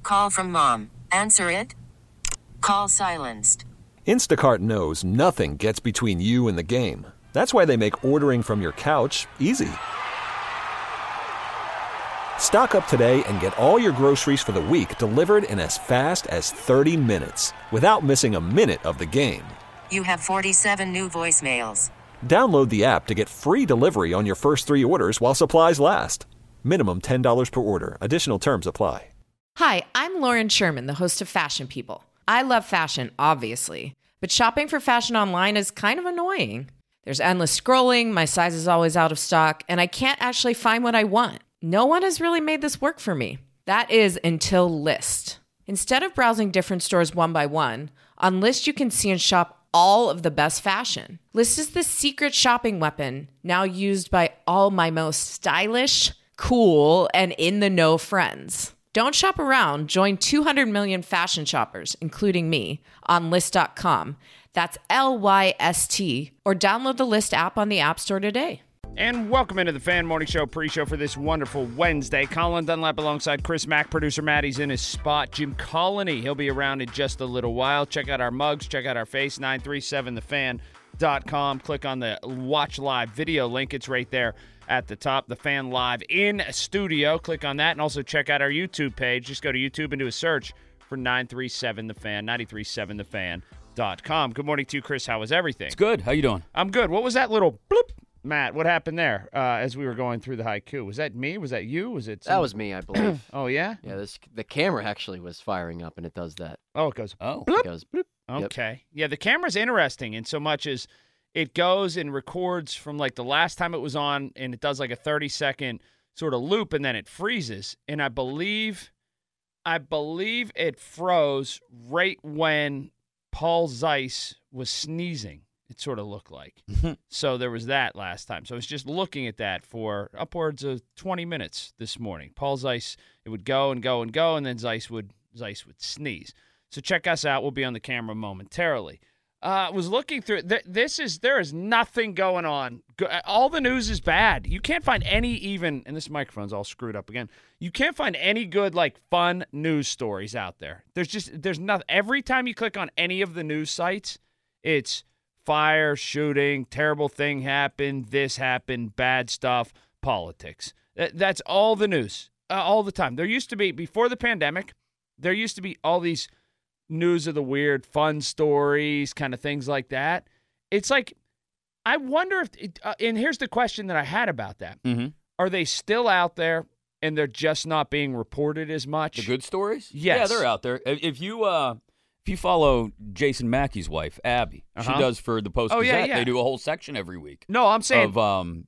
Call from mom. Answer it. Call silenced. Instacart knows nothing gets between you and the game. That's why they make ordering from your couch easy. Stock up today and get all your groceries for the week delivered in as fast as 30 minutes without missing a minute of the game. You have 47 new voicemails. Download the app to get free delivery on your first 3 orders while supplies last. Minimum $10 per order. Additional terms apply. Hi, I'm Lauren Sherman, the host of Fashion People. I love fashion, obviously, but shopping for fashion online is kind of annoying. There's endless scrolling, my size is always out of stock, and I can't actually find what I want. No one has really made this work for me. That is until Lyst. Instead of browsing different stores one by one, on Lyst you can see and shop all of the best fashion. Lyst is the secret shopping weapon now used by all my most stylish, cool, and in-the-know friends. Don't shop around. Join 200 million fashion shoppers, including me, on Lyst.com. That's Lyst, or download the Lyst app on the App Store today. And welcome into the Fan Morning Show pre-show for this wonderful Wednesday. Colin Dunlap alongside Chris Mack. Producer Maddie's in his spot. Jim Colony, he'll be around in just a little while. Check out our mugs. Check out our face, 937thefan.com. Click on the Watch Live video link. It's right there at the top. The Fan Live in studio. Click on that. And also check out our YouTube page. Just go to YouTube and do a search for 937 The Fan, 937thefan.com. Good morning to you, Chris. How was everything? It's good. How you doing? I'm good. What was that little bloop? Matt, what happened there as we were going through the haiku? Was that me? Was that you? Was it? That was me, I believe. Oh, yeah? Yeah, the camera actually was firing up, and it does that. Oh, it goes Oh. bloop. It goes bloop. Okay. Yep. Yeah, the camera's interesting in so much as it goes and records from like the last time it was on, and it does like a 30-second sort of loop, and then it freezes. And I believe it froze right when Paul Zeiss was sneezing. It sort of looked like. So there was that last time. So I was just looking at that for upwards of 20 minutes this morning. Paul Zeiss, it would go and go and go, and then Zeiss would sneeze. So check us out. We'll be on the camera momentarily. Was looking through it. There is nothing going on. All the news is bad. You can't find any even, and this microphone's all screwed up again. You can't find any good, like, fun news stories out there. There's nothing. Every time you click on any of the news sites, it's fire, shooting, terrible thing happened, this happened, bad stuff, politics. That's all the news, all the time. There used to be, before the pandemic, there used to be all these news of the weird, fun stories, kind of things like that. It's like, I wonder if, and here's the question that I had about that. Mm-hmm. Are they still out there and they're just not being reported as much? The good stories? Yes. Yeah, they're out there. If you follow Jason Mackey's wife, Abby, she does for the Post-Gazette. Yeah. They do a whole section every week. No, I'm saying of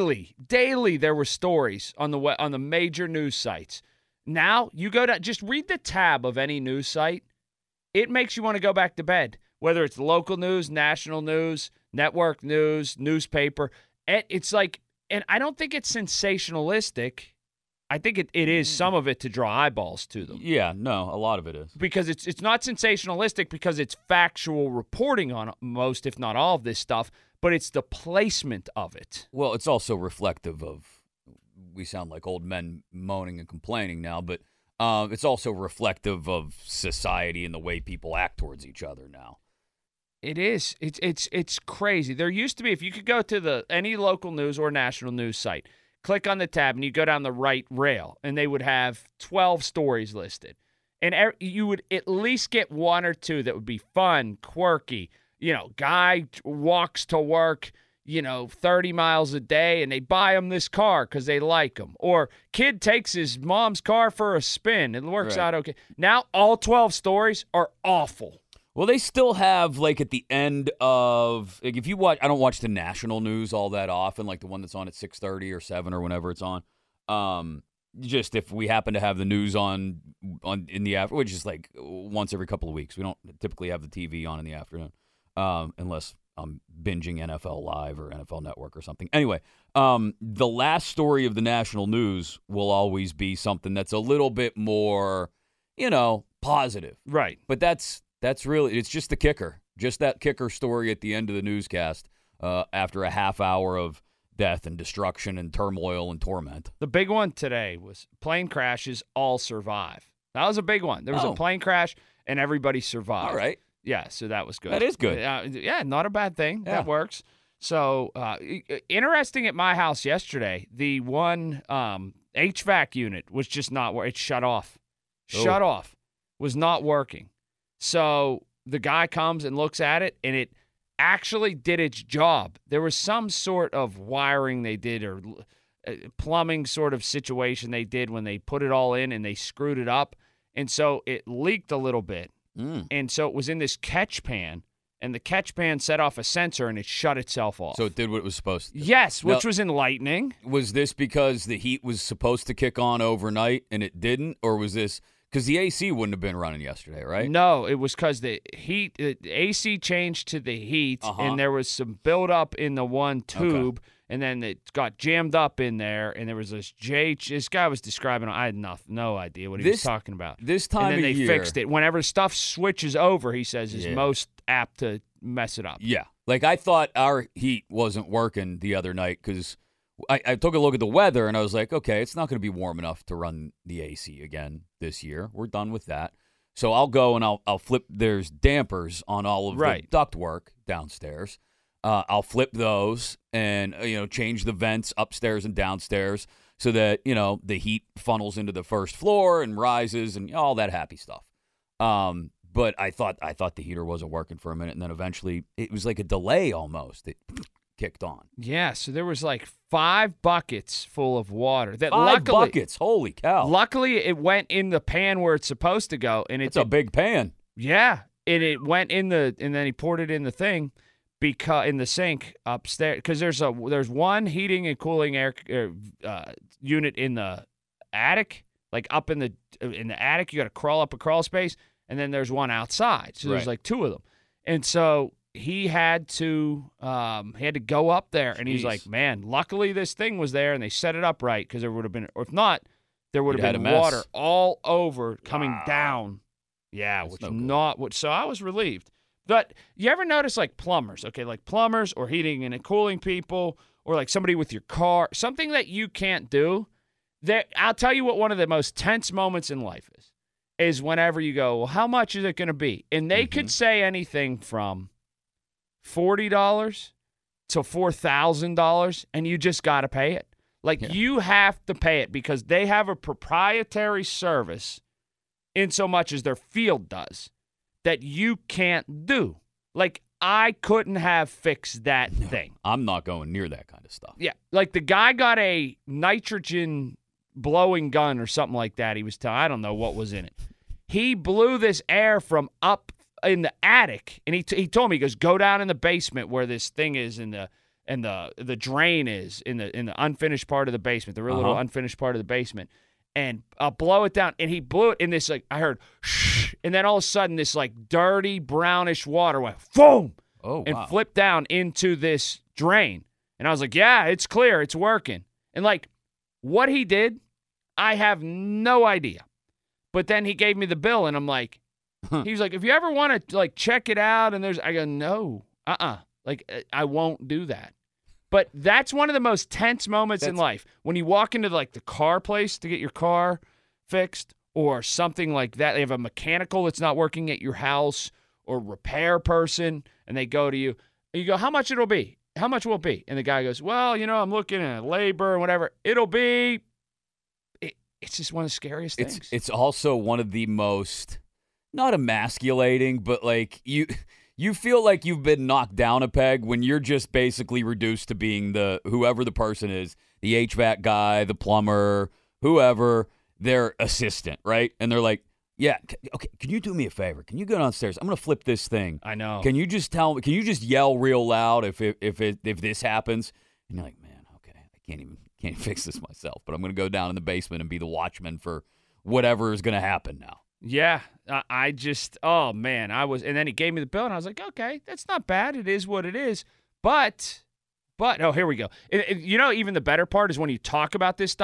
daily there were stories on the major news sites. Now you go to just read the tab of any news site. It makes you want to go back to bed, whether it's local news, national news, network news, newspaper. It's like, and I don't think it's sensationalistic. I think it is some of it to draw eyeballs to them. Yeah, no, a lot of it is. Because it's not sensationalistic because it's factual reporting on most, if not all, of this stuff, but it's the placement of it. Well, it's also reflective of, we sound like old men moaning and complaining now, but it's also reflective of society and the way people act towards each other now. It is. It's crazy. There used to be, if you could go to any local news or national news site, click on the tab and you go down the right rail, and they would have 12 stories listed. And you would at least get one or two that would be fun, quirky. You know, guy walks to work, 30 miles a day, and they buy him this car because they like him. Or kid takes his mom's car for a spin. It works out okay. Now all 12 stories are awful. Well, they still have, like, at the end of, like, if you watch, I don't watch the national news all that often, like the one that's on at 6:30 or 7 or whenever it's on. Just if we happen to have the news on in the afternoon, which is like once every couple of weeks. We don't typically have the TV on in the afternoon, unless I'm binging NFL Live or NFL Network or something. Anyway, the last story of the national news will always be something that's a little bit more, positive. Right. But that's really, it's just the kicker. Just that kicker story at the end of the newscast after a half hour of death and destruction and turmoil and torment. The big one today was plane crashes, all survive. That was a big one. There was a plane crash, and everybody survived. All right. Yeah, so that was good. That is good. Yeah, not a bad thing. Yeah. That works. So interesting at my house yesterday, the one HVAC unit was just not working. It shut off. Shut off. Was not working. So the guy comes and looks at it, and it actually did its job. There was some sort of wiring they did or plumbing sort of situation they did when they put it all in and they screwed it up. And so it leaked a little bit. And so it was in this catch pan, and the catch pan set off a sensor, and it shut itself off. So it did what it was supposed to do. Yes, which was enlightening. Was this because the heat was supposed to kick on overnight and it didn't? Or was this because the AC wouldn't have been running yesterday, right? No, it was because the AC changed to the heat, and there was some buildup in the one tube, and then it got jammed up in there, and there was this guy was describing it. I had no idea what he was talking about. This time and then of they year, fixed it. Whenever stuff switches over, he says, is most apt to mess it up. Yeah. Like I thought our heat wasn't working the other night because I took a look at the weather, and I was like, okay, it's not going to be warm enough to run the AC again this year. We're done with that. So I'll go and I'll flip. There's dampers on all of the ductwork downstairs. I'll flip those and change the vents upstairs and downstairs so that the heat funnels into the first floor and rises and all that happy stuff. But I thought the heater wasn't working for a minute, and then eventually it was like a delay almost. It kicked on. Yeah, so there was like 5 buckets full of water. That 5 buckets, holy cow! Luckily, it went in the pan where it's supposed to go, and it's a big pan. Yeah, and it went in and then he poured it in the thing, because in the sink upstairs. Because there's one heating and cooling air unit in the attic, like up in the attic. You got to crawl up a crawl space, and then there's one outside. So there's like 2 of them, and so he had to go up there, and he's like, man, luckily this thing was there, and they set it up right, because there would have been, or if not, there would have been water all over coming down. Yeah, which not what. So I was relieved. But you ever notice like plumbers, like plumbers or heating and cooling people, or like somebody with your car, something that you can't do? I'll tell you what one of the most tense moments in life is whenever you go, well, how much is it going to be? And they could say anything from $40 to $4,000, and you just got to pay it. You have to pay it because they have a proprietary service in so much as their field does that you can't do. Like, I couldn't have fixed that thing. I'm not going near that kind of stuff. Yeah. Like, the guy got a nitrogen blowing gun or something like that. He was telling, I don't know what was in it. He blew this air from up in the attic, and he told me, he goes, go down in the basement where this thing is, and the drain is in the unfinished part of the basement, the real little unfinished part of the basement, and blow it down. And he blew it in this, like, I heard shh, and then all of a sudden this like dirty brownish water went boom, and flipped down into this drain. And I was like, yeah, it's clear, it's working. And like what he did, I have no idea. But then he gave me the bill, and I'm like, he was like, if you ever want to like check it out, and I go, no, like I won't do that. But that's one of the most tense moments in life, when you walk into like the car place to get your car fixed or something like that. They have a mechanical that's not working at your house, or repair person, and they go to you, and you go, how much it'll be? How much will it be? And the guy goes, well, I'm looking at labor and whatever. It'll be. It's just one of the scariest things. It's also one of the most, not emasculating, but like you feel like you've been knocked down a peg when you're just basically reduced to being whoever the person is, the HVAC guy, the plumber, whoever, their assistant, right? And they're like, yeah, okay, can you do me a favor? Can you go downstairs? I'm going to flip this thing. I know. Can you just yell real loud if this happens? And you're like, man, okay, I can't fix this myself, but I'm going to go down in the basement and be the watchman for whatever is going to happen now. Yeah, I just, oh man, and then he gave me the bill, and I was like, okay, that's not bad. It is what it is. But, oh, here we go. Even the better part is when you talk about this stuff,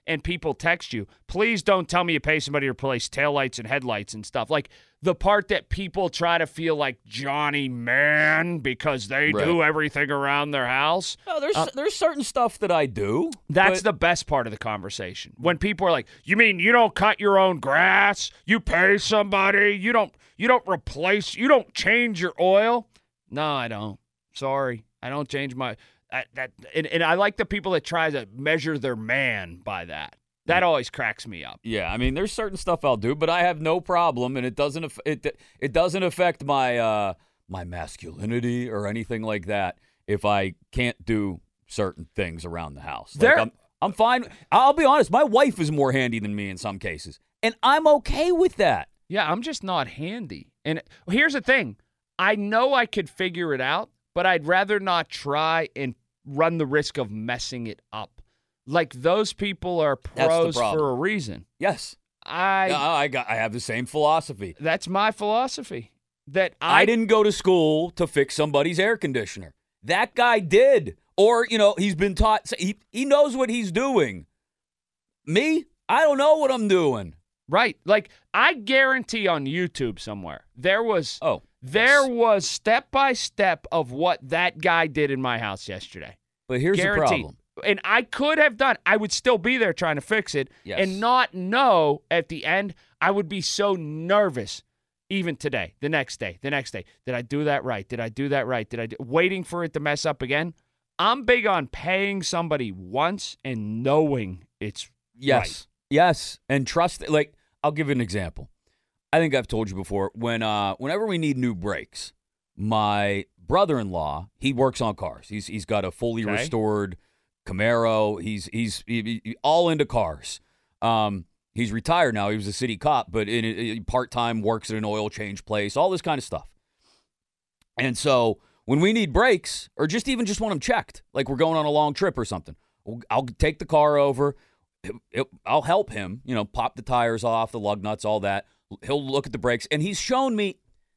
and people text you, please don't tell me you pay somebody to replace taillights and headlights and stuff. Like the part that people try to feel like Johnny Man because they do everything around their house. No, there's certain stuff that I do. That's the best part of the conversation. When people are like, you mean you don't cut your own grass? You pay somebody? You don't replace, you don't change your oil? No, I don't. Sorry. I don't change my and I like the people that try to measure their man by that. That always cracks me up. Yeah, I mean, there's certain stuff I'll do, but I have no problem, and it doesn't affect my my masculinity or anything like that if I can't do certain things around the house. Like I'm fine. I'll be honest, my wife is more handy than me in some cases, and I'm okay with that. Yeah, I'm just not handy. And here's the thing. I know I could figure it out, but I'd rather not try and run the risk of messing it up. Like those people are pros for a reason. Yes. I have the same philosophy. That's my philosophy. That I didn't go to school to fix somebody's air conditioner. That guy did. Or, he's been taught. He knows what he's doing. Me, I don't know what I'm doing. Right. Like, I guarantee on YouTube somewhere, there was step by step of what that guy did in my house yesterday. But here's the problem. And I could have done, I would still be there trying to fix it and not know at the end. I would be so nervous even today, the next day. Did I do that right? Did I do that right? Waiting for it to mess up again? I'm big on paying somebody once and knowing it's right. Yes, and trust. Like, I'll give you an example. I think I've told you before. Whenever we need new brakes, my brother-in-law, he works on cars. He's got a fully restored Camaro. He's all into cars. He's retired now. He was a city cop, but part-time works at an oil change place, all this kind of stuff. And so when we need brakes or just want them checked, like we're going on a long trip or something, I'll take the car over. I'll help him, pop the tires off, the lug nuts, all that. He'll look at the brakes, and he's shown me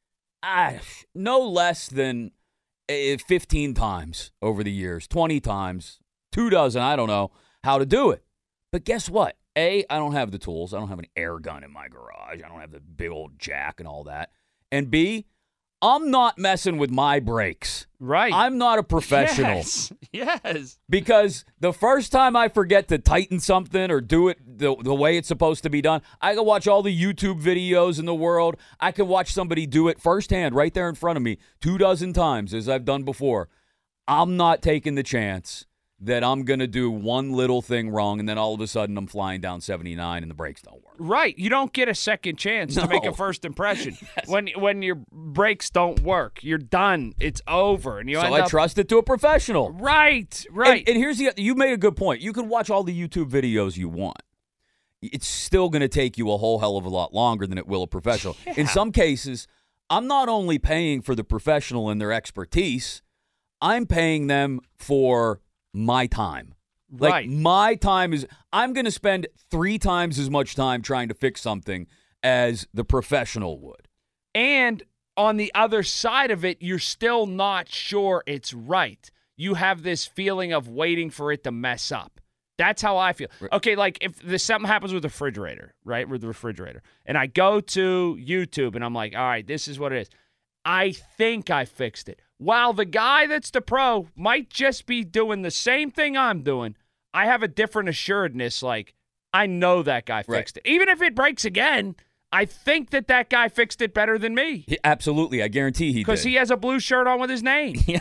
no less than 15 times over the years, 20 times, 24, I don't know how to do it. But guess what? I don't have the tools. I don't have an air gun in my garage. I don't have the big old jack and all that. And B, I'm not messing with my brakes. Right. I'm not a professional. Yes. Because the first time I forget to tighten something or do it the way it's supposed to be done, I can watch all the YouTube videos in the world. I can watch somebody do it firsthand right there in front of me 24 times, as I've done before. I'm not taking the chance that I'm going to do one little thing wrong and then all of a sudden I'm flying down 79 and the brakes don't work. Right. You don't get a second chance to make a first impression. Yes. When your brakes don't work, you're done. It's over. And I trust it to a professional. Right. And here's you made a good point. You can watch all the YouTube videos you want. It's still going to take you a whole hell of a lot longer than it will a professional. Yeah. In some cases, I'm not only paying for the professional and their expertise, I'm paying them for my time. Like, my time I'm going to spend 3 times as much time trying to fix something as the professional would. And on the other side of it, you're still not sure it's right. You have this feeling of waiting for it to mess up. That's how I feel. Okay, like if something happens with the refrigerator, right? With the refrigerator. And I go to YouTube and I'm like, all right, this is what it is. I think I fixed it. While the guy that's the pro might just be doing the same thing I'm doing, I have a different assuredness, like, I know that guy fixed it. Even if it breaks again, I think that guy fixed it better than me. Absolutely, I guarantee he did. Because he has a blue shirt on with his name. Yeah.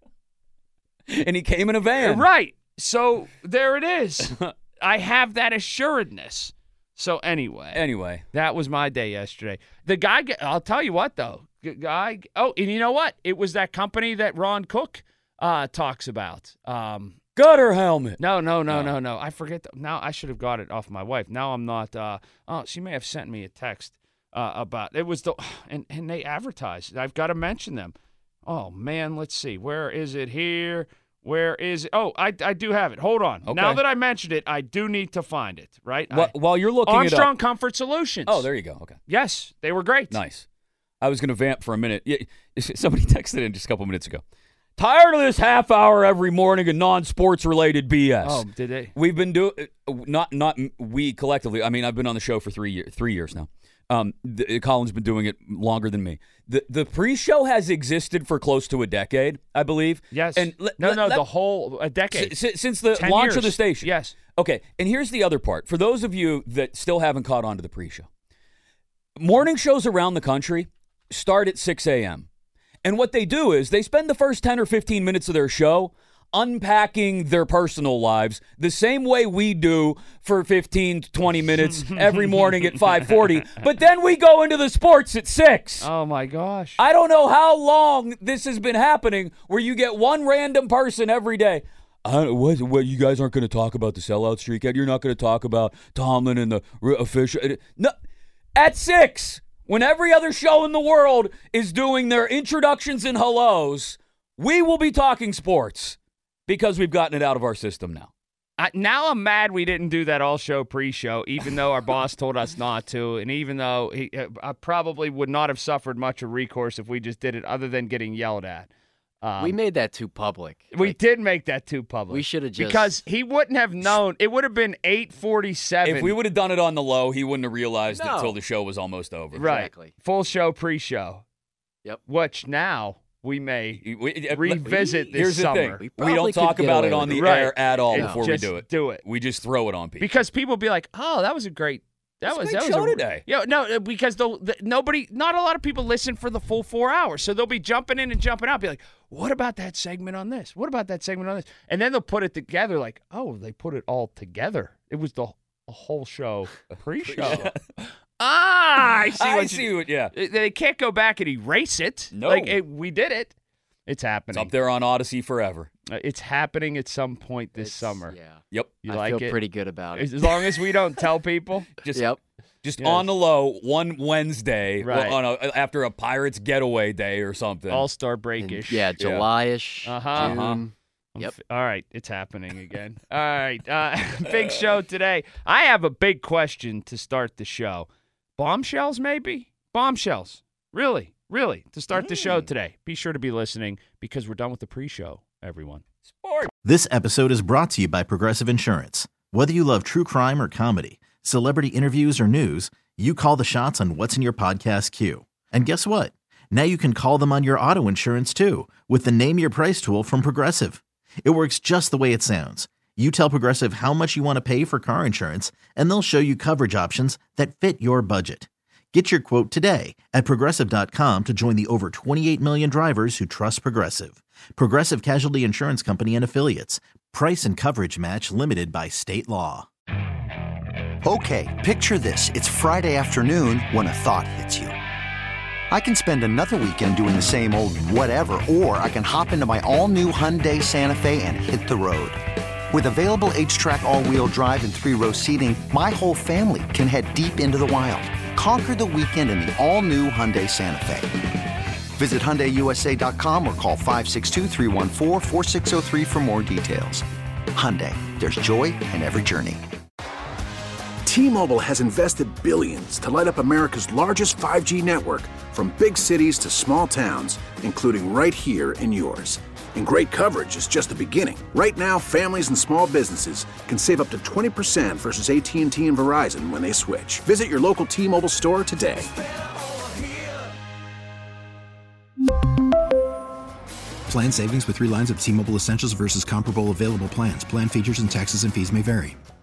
And he came in a van. Right. So there it is. I have that assuredness. So anyway, that was my day yesterday. The guy, I'll tell you what, though. And you know what? It was that company that Ron Cook talks about. Gutter helmet. No. I forget. Now I should have got it off my wife. Now I'm not. She may have sent me a text about it. Was and they advertised. I've got to mention them. Oh man, let's see. Where is it here? Where is it? Oh, I do have it. Hold on. Okay. Now that I mentioned it, I do need to find it. Right. While you're looking it up, Armstrong Comfort Solutions. Oh, there you go. Okay. Yes, they were great. Nice. I was going to vamp for a minute. Somebody texted in just a couple minutes ago. Tired of this half hour every morning of non-sports related BS. Oh, did they? We've been doing not we collectively. I mean, I've been on the show for 3 years now. Colin's been doing it longer than me. The pre-show has existed for close to a decade, I believe. Yes. And the whole a decade since the 10 launch years. of the station. Yes. Okay, and here's the other part. For those of you that still haven't caught on to the pre-show, morning shows around the country start at 6 a.m. And what they do is they spend the first 10 or 15 minutes of their show unpacking their personal lives the same way we do for 15 to 20 minutes every morning at 5:40. But then we go into the sports at 6. Oh, my gosh. I don't know how long this has been happening where you get one random person every day. What you guys aren't going to talk about the sellout streak yet? You're not going to talk about Tomlin and the official? No, at 6. When every other show in the world is doing their introductions and hellos, we will be talking sports because we've gotten it out of our system now. Now I'm mad we didn't do that all-show pre-show, even though our boss told us not to, and even though I probably would not have suffered much of recourse if we just did it other than getting yelled at. We made that too public. We did make that too public. We should have just... Because he wouldn't have known. It would have been 8:47. If we would have done it on the low, he wouldn't have realized it No. until the show was almost over. Right. Exactly. Full show, pre-show. Yep. Which now we may revisit this Here's the summer. thing. We We don't probably talk could get about it away on with the it. air at all And before we just do it. Do it. We just throw it on people. Because people be like, oh, that was a great... That It's a was great that show was today. Yeah, no, because not a lot of people listen for the full 4 hours, so they'll be jumping in and jumping out, be like, "What about that segment on this? What about that segment on this?" And then they'll put it together, like, "Oh, they put it all together. It was the whole show, pre-show." I see. Yeah. They can't go back and erase it. No. We did it. It's It's happening. up there on Odyssey forever. It's happening at some point this summer. Yeah. Yep. You I like feel it? pretty good about it. As long as we don't tell people. Just Yep. Just Yes. on the low, one Wednesday, Right. after a Pirates getaway day or something. All-Star break-ish. Yeah, July-ish. Uh-huh. June. Yep. All right, it's happening again. All right, big show today. I have a big question to start the show. Bombshells, maybe? Bombshells. Really, to start the show today. Be sure to be listening because we're done with the pre-show, everyone. Sport. This episode is brought to you by Progressive Insurance. Whether you love true crime or comedy, celebrity interviews or news, you call the shots on what's in your podcast queue. And guess what? Now you can call them on your auto insurance too with the Name Your Price tool from Progressive. It works just the way it sounds. You tell Progressive how much you want to pay for car insurance, and they'll show you coverage options that fit your budget. Get your quote today at Progressive.com to join the over 28 million drivers who trust Progressive. Progressive Casualty Insurance Company and Affiliates. Price and coverage match limited by state law. Okay, picture this. It's Friday afternoon when a thought hits you. I can spend another weekend doing the same old whatever, or I can hop into my all-new Hyundai Santa Fe and hit the road. With available H-Track all-wheel drive and 3-row seating, my whole family can head deep into the wild. Conquer the weekend in the all-new Hyundai Santa Fe. Visit HyundaiUSA.com or call 562-314-4603 for more details. Hyundai, there's joy in every journey. T-Mobile has invested billions to light up America's largest 5G network, from big cities to small towns, including right here in yours. And great coverage is just the beginning. Right now, families and small businesses can save up to 20% versus AT&T and Verizon when they switch. Visit your local T-Mobile store today. Plan savings with 3 lines of T-Mobile Essentials versus comparable available plans. Plan features and taxes and fees may vary.